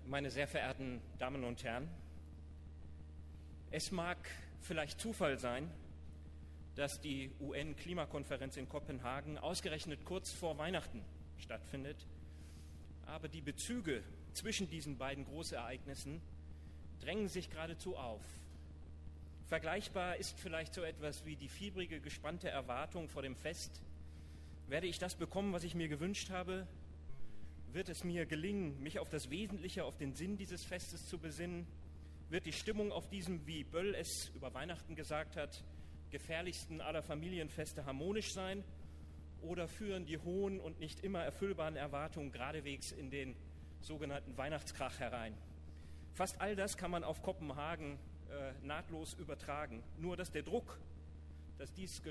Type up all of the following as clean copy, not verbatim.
Meine sehr verehrten Damen und Herren, es mag vielleicht Zufall sein, dass die UN-Klimakonferenz in Kopenhagen ausgerechnet kurz vor Weihnachten stattfindet, aber die Bezüge zwischen diesen beiden Großereignissen drängen sich geradezu auf. Vergleichbar ist vielleicht so etwas wie die fiebrige, gespannte Erwartung vor dem Fest. Werde ich das bekommen, was ich mir gewünscht habe? Wird es mir gelingen, mich auf das Wesentliche, auf den Sinn dieses Festes zu besinnen? Wird die Stimmung auf diesem, wie Böll es über Weihnachten gesagt hat, gefährlichsten aller Familienfeste harmonisch sein? Oder führen die hohen und nicht immer erfüllbaren Erwartungen geradewegs in den sogenannten Weihnachtskrach herein? Fast all das kann man auf Kopenhagen nahtlos übertragen. Nur dass der Druck, dass dies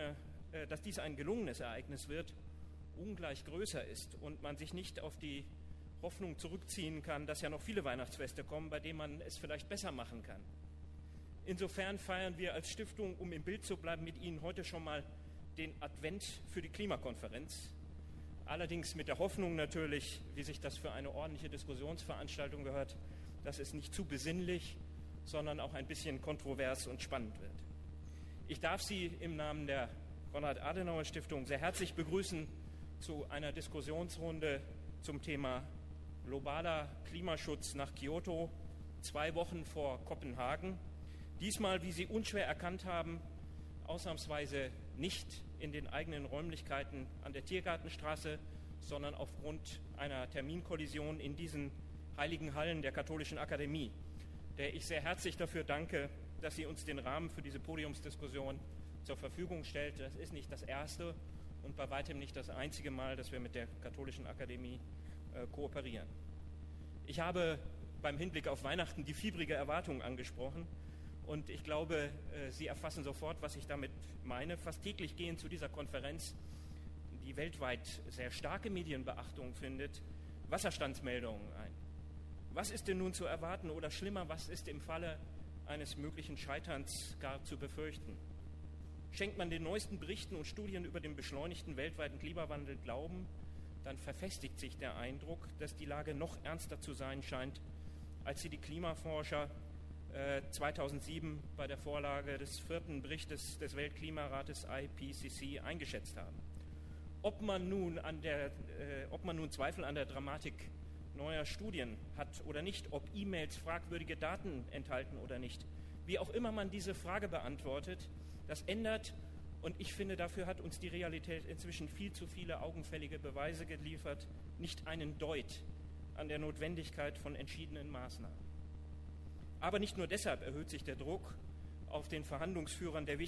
ein gelungenes Ereignis wird, ungleich größer ist und man sich nicht auf die Hoffnung zurückziehen kann, dass ja noch viele Weihnachtsfeste kommen, bei denen man es vielleicht besser machen kann. Insofern feiern wir als Stiftung, um im Bild zu bleiben, mit Ihnen heute schon mal den Advent für die Klimakonferenz. Allerdings mit der Hoffnung natürlich, wie sich das für eine ordentliche Diskussionsveranstaltung gehört, dass es nicht zu besinnlich, sondern auch ein bisschen kontrovers und spannend wird. Ich darf Sie im Namen der Konrad-Adenauer-Stiftung sehr herzlich begrüßen zu einer Diskussionsrunde zum Thema globaler Klimaschutz nach Kyoto, 2 Wochen vor Kopenhagen. Diesmal, wie Sie unschwer erkannt haben, ausnahmsweise nicht in den eigenen Räumlichkeiten an der Tiergartenstraße, sondern aufgrund einer Terminkollision in diesen heiligen Hallen der Katholischen Akademie, der ich sehr herzlich dafür danke, dass sie uns den Rahmen für diese Podiumsdiskussion zur Verfügung stellt. Das ist nicht das erste und bei weitem nicht das einzige Mal, dass wir mit der Katholischen Akademie kooperieren. Ich habe beim Hinblick auf Weihnachten die fiebrige Erwartung angesprochen und ich glaube, Sie erfassen sofort, was ich damit meine. Fast täglich gehen zu dieser Konferenz, die weltweit sehr starke Medienbeachtung findet, Wasserstandsmeldungen ein. Was ist denn nun zu erwarten oder schlimmer, was ist im Falle eines möglichen Scheiterns gar zu befürchten? Schenkt man den neuesten Berichten und Studien über den beschleunigten weltweiten Klimawandel Glauben, dann verfestigt sich der Eindruck, dass die Lage noch ernster zu sein scheint, als sie die Klimaforscher 2007 bei der Vorlage des 4. Berichtes des Weltklimarates IPCC eingeschätzt haben. Ob man nun Zweifel an der Dramatik neuer Studien hat oder nicht, ob E-Mails fragwürdige Daten enthalten oder nicht, wie auch immer man diese Frage beantwortet, das ändert, und ich finde, dafür hat uns die Realität inzwischen viel zu viele augenfällige Beweise geliefert, nicht einen Deut an der Notwendigkeit von entschiedenen Maßnahmen. Aber nicht nur deshalb erhöht sich der Druck auf den Verhandlungsführern der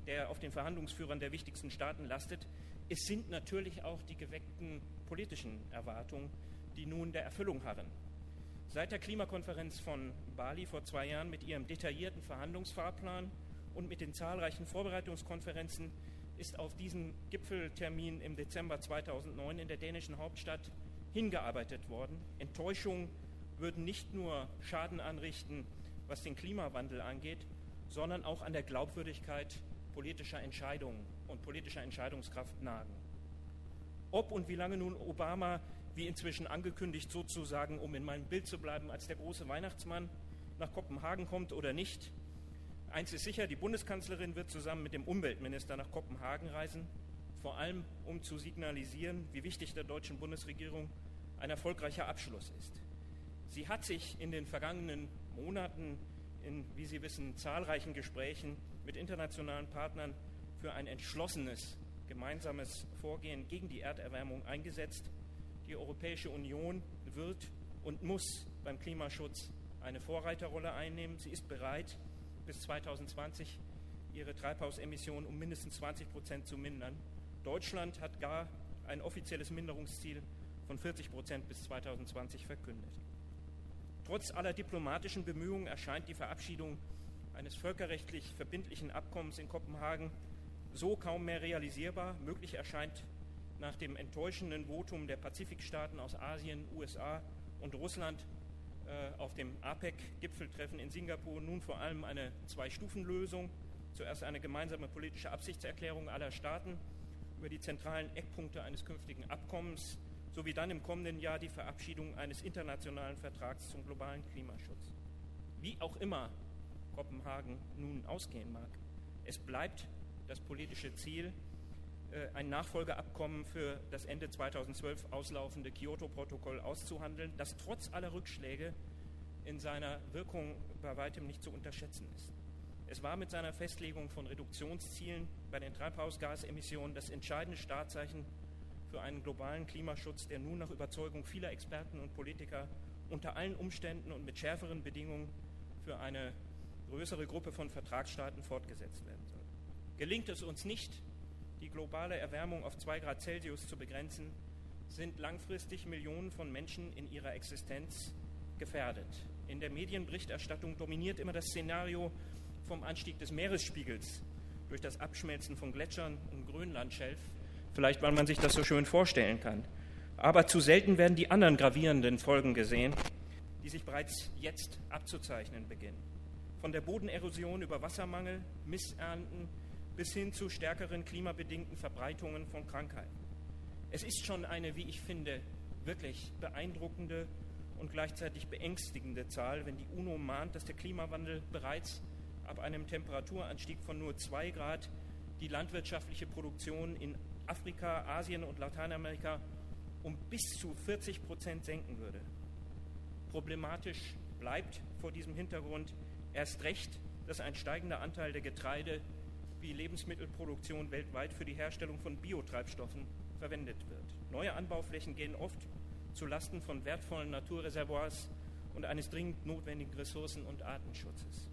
wichtigsten Staaten lastet. Es sind natürlich auch die geweckten politischen Erwartungen, die nun der Erfüllung harren. Seit der Klimakonferenz von Bali vor 2 Jahren mit ihrem detaillierten Verhandlungsfahrplan und mit den zahlreichen Vorbereitungskonferenzen ist auf diesen Gipfeltermin im Dezember 2009 in der dänischen Hauptstadt hingearbeitet worden. Enttäuschungen würden nicht nur Schaden anrichten, was den Klimawandel angeht, sondern auch an der Glaubwürdigkeit politischer Entscheidungen und politischer Entscheidungskraft nagen. Ob und wie lange nun Obama, wie inzwischen angekündigt, sozusagen, um in meinem Bild zu bleiben, als der große Weihnachtsmann nach Kopenhagen kommt oder nicht. Eins ist sicher, die Bundeskanzlerin wird zusammen mit dem Umweltminister nach Kopenhagen reisen, vor allem um zu signalisieren, wie wichtig der deutschen Bundesregierung ein erfolgreicher Abschluss ist. Sie hat sich in den vergangenen Monaten in, wie Sie wissen, zahlreichen Gesprächen mit internationalen Partnern für ein entschlossenes gemeinsames Vorgehen gegen die Erderwärmung eingesetzt. Die Europäische Union wird und muss beim Klimaschutz eine Vorreiterrolle einnehmen. Sie ist bereit, bis 2020 ihre Treibhausemissionen um mindestens 20% zu mindern. Deutschland hat gar ein offizielles Minderungsziel von 40% bis 2020 verkündet. Trotz aller diplomatischen Bemühungen erscheint die Verabschiedung eines völkerrechtlich verbindlichen Abkommens in Kopenhagen so kaum mehr realisierbar. Möglich erscheint nach dem enttäuschenden Votum der Pazifikstaaten aus Asien, USA und Russland auf dem APEC-Gipfeltreffen in Singapur nun vor allem eine 2-Stufen-Lösung. Zuerst eine gemeinsame politische Absichtserklärung aller Staaten über die zentralen Eckpunkte eines künftigen Abkommens sowie dann im kommenden Jahr die Verabschiedung eines internationalen Vertrags zum globalen Klimaschutz. Wie auch immer Kopenhagen nun ausgehen mag, es bleibt das politische Ziel, ein Nachfolgeabkommen für das Ende 2012 auslaufende Kyoto-Protokoll auszuhandeln, das trotz aller Rückschläge in seiner Wirkung bei weitem nicht zu unterschätzen ist. Es war mit seiner Festlegung von Reduktionszielen bei den Treibhausgasemissionen das entscheidende Startzeichen für einen globalen Klimaschutz, der nun nach Überzeugung vieler Experten und Politiker unter allen Umständen und mit schärferen Bedingungen für eine größere Gruppe von Vertragsstaaten fortgesetzt werden soll. Gelingt es uns nicht, die globale Erwärmung auf 2 Grad Celsius zu begrenzen, sind langfristig Millionen von Menschen in ihrer Existenz gefährdet. In der Medienberichterstattung dominiert immer das Szenario vom Anstieg des Meeresspiegels durch das Abschmelzen von Gletschern im Grönlandschelf, vielleicht weil man sich das so schön vorstellen kann. Aber zu selten werden die anderen gravierenden Folgen gesehen, die sich bereits jetzt abzuzeichnen beginnen. Von der Bodenerosion über Wassermangel, Missernten bis hin zu stärkeren klimabedingten Verbreitungen von Krankheiten. Es ist schon eine, wie ich finde, wirklich beeindruckende und gleichzeitig beängstigende Zahl, wenn die UNO mahnt, dass der Klimawandel bereits ab einem Temperaturanstieg von nur 2 Grad die landwirtschaftliche Produktion in Afrika, Asien und Lateinamerika um bis zu 40% senken würde. Problematisch bleibt vor diesem Hintergrund erst recht, dass ein steigender Anteil der Getreide- wie Lebensmittelproduktion weltweit für die Herstellung von Biotreibstoffen verwendet wird. Neue Anbauflächen gehen oft zu Lasten von wertvollen Naturreservoirs und eines dringend notwendigen Ressourcen- und Artenschutzes.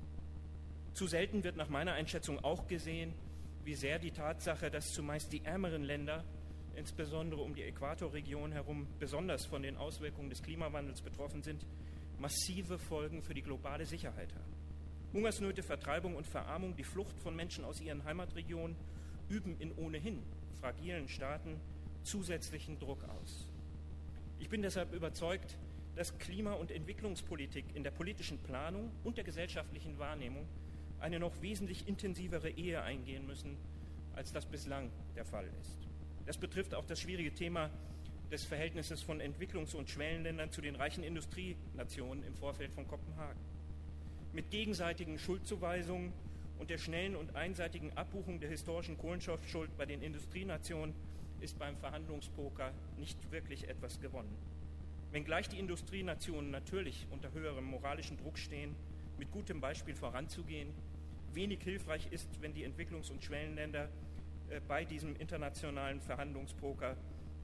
Zu selten wird nach meiner Einschätzung auch gesehen, wie sehr die Tatsache, dass zumeist die ärmeren Länder, insbesondere um die Äquatorregion herum, besonders von den Auswirkungen des Klimawandels betroffen sind, massive Folgen für die globale Sicherheit haben. Hungersnöte, Vertreibung und Verarmung, die Flucht von Menschen aus ihren Heimatregionen üben in ohnehin fragilen Staaten zusätzlichen Druck aus. Ich bin deshalb überzeugt, dass Klima- und Entwicklungspolitik in der politischen Planung und der gesellschaftlichen Wahrnehmung eine noch wesentlich intensivere Ehe eingehen müssen, als das bislang der Fall ist. Das betrifft auch das schwierige Thema des Verhältnisses von Entwicklungs- und Schwellenländern zu den reichen Industrienationen im Vorfeld von Kopenhagen. Mit gegenseitigen Schuldzuweisungen und der schnellen und einseitigen Abbuchung der historischen Kohlenstoffschuld bei den Industrienationen ist beim Verhandlungspoker nicht wirklich etwas gewonnen. Wenngleich die Industrienationen natürlich unter höherem moralischen Druck stehen, mit gutem Beispiel voranzugehen, wenig hilfreich ist, wenn die Entwicklungs- und Schwellenländer bei diesem internationalen Verhandlungspoker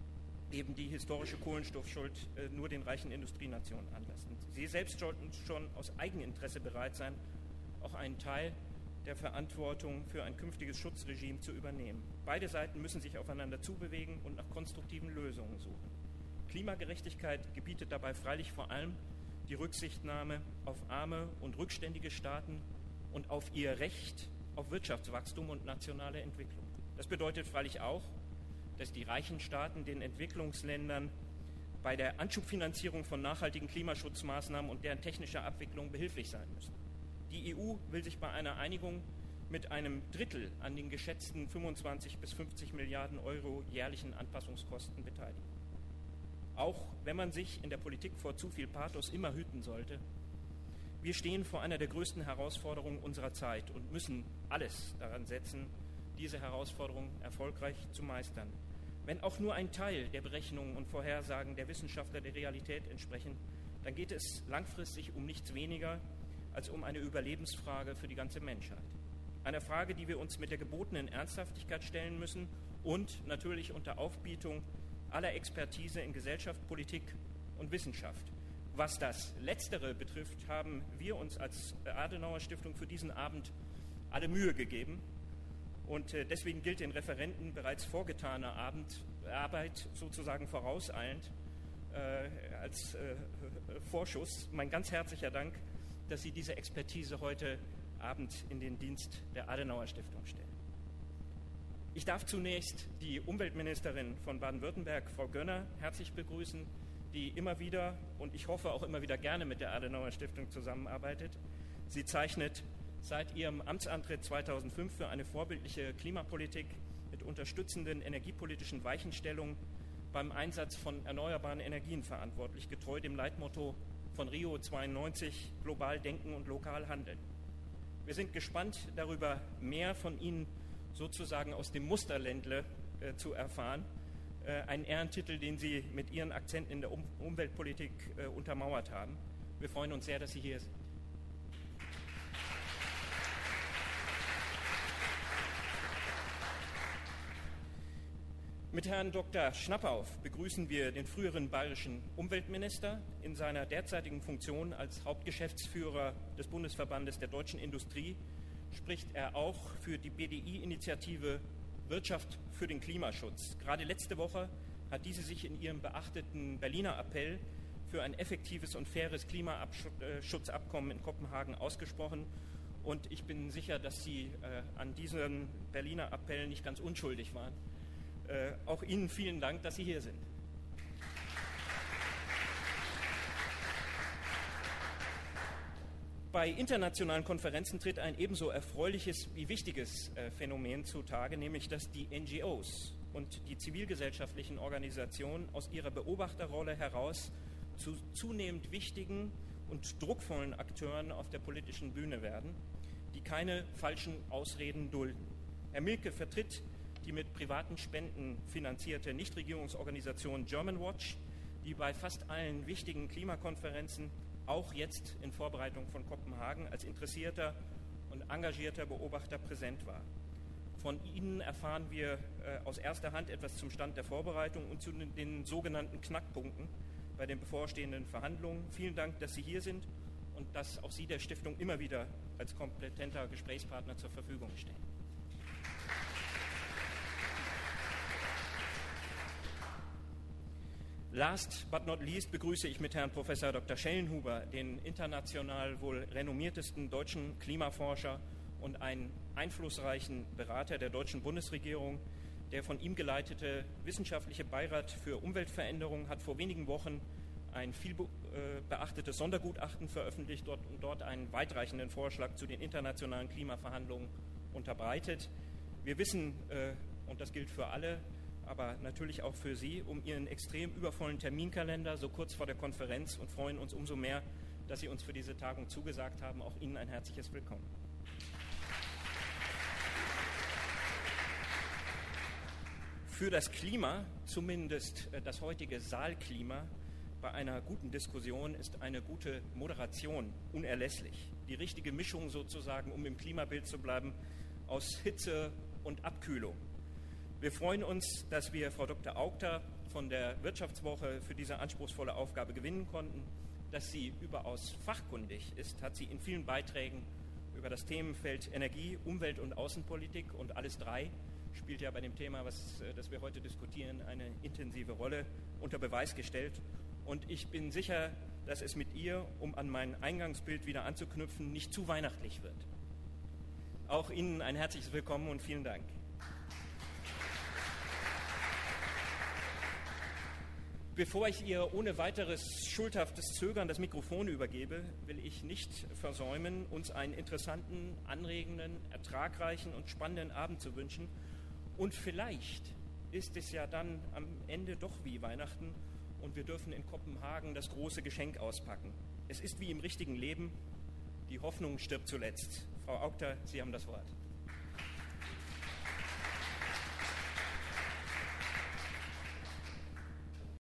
eben die historische Kohlenstoffschuld nur den reichen Industrienationen anlasten. Sie selbst sollten schon aus Eigeninteresse bereit sein, auch einen Teil der Verantwortung für ein künftiges Schutzregime zu übernehmen. Beide Seiten müssen sich aufeinander zubewegen und nach konstruktiven Lösungen suchen. Klimagerechtigkeit gebietet dabei freilich vor allem die Rücksichtnahme auf arme und rückständige Staaten und auf ihr Recht auf Wirtschaftswachstum und nationale Entwicklung. Das bedeutet freilich auch, dass die reichen Staaten den Entwicklungsländern bei der Anschubfinanzierung von nachhaltigen Klimaschutzmaßnahmen und deren technischer Abwicklung behilflich sein müssen. Die EU will sich bei einer Einigung mit einem Drittel an den geschätzten 25 bis 50 Milliarden Euro jährlichen Anpassungskosten beteiligen. Auch wenn man sich in der Politik vor zu viel Pathos immer hüten sollte, wir stehen vor einer der größten Herausforderungen unserer Zeit und müssen alles daran setzen, diese Herausforderung erfolgreich zu meistern. Wenn auch nur ein Teil der Berechnungen und Vorhersagen der Wissenschaftler der Realität entsprechen, dann geht es langfristig um nichts weniger als um eine Überlebensfrage für die ganze Menschheit. Eine Frage, die wir uns mit der gebotenen Ernsthaftigkeit stellen müssen und natürlich unter Aufbietung aller Expertise in Gesellschaft, Politik und Wissenschaft. Was das Letztere betrifft, haben wir uns als Adenauer Stiftung für diesen Abend alle Mühe gegeben. Und deswegen gilt den Referenten bereits vorgetane Arbeit sozusagen vorauseilend als Vorschuss. Mein ganz herzlicher Dank, dass Sie diese Expertise heute Abend in den Dienst der Adenauer Stiftung stellen. Ich darf zunächst die Umweltministerin von Baden-Württemberg, Frau Gönner, herzlich begrüßen, die immer wieder und ich hoffe auch immer wieder gerne mit der Adenauer Stiftung zusammenarbeitet. Sie zeichnet seit ihrem Amtsantritt 2005 für eine vorbildliche Klimapolitik mit unterstützenden energiepolitischen Weichenstellungen beim Einsatz von erneuerbaren Energien verantwortlich, getreu dem Leitmotto von Rio 92, global denken und lokal handeln. Wir sind gespannt darüber, mehr von Ihnen sozusagen aus dem Musterländle zu erfahren. Ein Ehrentitel, den Sie mit Ihren Akzenten in der Umweltpolitik untermauert haben. Wir freuen uns sehr, dass Sie hier sind. Mit Herrn Dr. Schnappauf begrüßen wir den früheren bayerischen Umweltminister in seiner derzeitigen Funktion als Hauptgeschäftsführer des Bundesverbandes der deutschen Industrie. Spricht er auch für die BDI-Initiative Wirtschaft für den Klimaschutz. Gerade letzte Woche hat diese sich in ihrem beachteten Berliner Appell für ein effektives und faires Klimaschutzabkommen in Kopenhagen ausgesprochen. Und ich bin sicher, dass Sie an diesem Berliner Appell nicht ganz unschuldig waren. Auch Ihnen vielen Dank, dass Sie hier sind. Bei internationalen Konferenzen tritt ein ebenso erfreuliches wie wichtiges Phänomen zutage, nämlich dass die NGOs und die zivilgesellschaftlichen Organisationen aus ihrer Beobachterrolle heraus zu zunehmend wichtigen und druckvollen Akteuren auf der politischen Bühne werden, die keine falschen Ausreden dulden. Herr Mielke vertritt die mit privaten Spenden finanzierte Nichtregierungsorganisation Germanwatch, die bei fast allen wichtigen Klimakonferenzen auch jetzt in Vorbereitung von Kopenhagen als interessierter und engagierter Beobachter präsent war. Von Ihnen erfahren wir aus erster Hand etwas zum Stand der Vorbereitung und zu den sogenannten Knackpunkten bei den bevorstehenden Verhandlungen. Vielen Dank, dass Sie hier sind und dass auch Sie der Stiftung immer wieder als kompetenter Gesprächspartner zur Verfügung stehen. Last but not least begrüße ich mit Herrn Professor Dr. Schellenhuber den international wohl renommiertesten deutschen Klimaforscher und einen einflussreichen Berater der deutschen Bundesregierung. Der von ihm geleitete Wissenschaftliche Beirat für Umweltveränderung hat vor wenigen Wochen ein viel beachtetes Sondergutachten veröffentlicht und dort einen weitreichenden Vorschlag zu den internationalen Klimaverhandlungen unterbreitet. Wir wissen, und das gilt für alle, aber natürlich auch für Sie, um Ihren extrem übervollen Terminkalender so kurz vor der Konferenz und freuen uns umso mehr, dass Sie uns für diese Tagung zugesagt haben. Auch Ihnen ein herzliches Willkommen. Für das Klima, zumindest das heutige Saalklima, bei einer guten Diskussion ist eine gute Moderation unerlässlich. Die richtige Mischung sozusagen, um im Klimabild zu bleiben, aus Hitze und Abkühlung. Wir freuen uns, dass wir Frau Dr. Augter von der Wirtschaftswoche für diese anspruchsvolle Aufgabe gewinnen konnten. Dass sie überaus fachkundig ist, hat sie in vielen Beiträgen über das Themenfeld Energie, Umwelt und Außenpolitik, und alles drei spielt ja bei dem Thema, das wir heute diskutieren, eine intensive Rolle, unter Beweis gestellt. Und ich bin sicher, dass es mit ihr, um an mein Eingangsbild wieder anzuknüpfen, nicht zu weihnachtlich wird. Auch Ihnen ein herzliches Willkommen und vielen Dank. Bevor ich ihr ohne weiteres schuldhaftes Zögern das Mikrofon übergebe, will ich nicht versäumen, uns einen interessanten, anregenden, ertragreichen und spannenden Abend zu wünschen. Und vielleicht ist es ja dann am Ende doch wie Weihnachten und wir dürfen in Kopenhagen das große Geschenk auspacken. Es ist wie im richtigen Leben, die Hoffnung stirbt zuletzt. Frau Augter, Sie haben das Wort.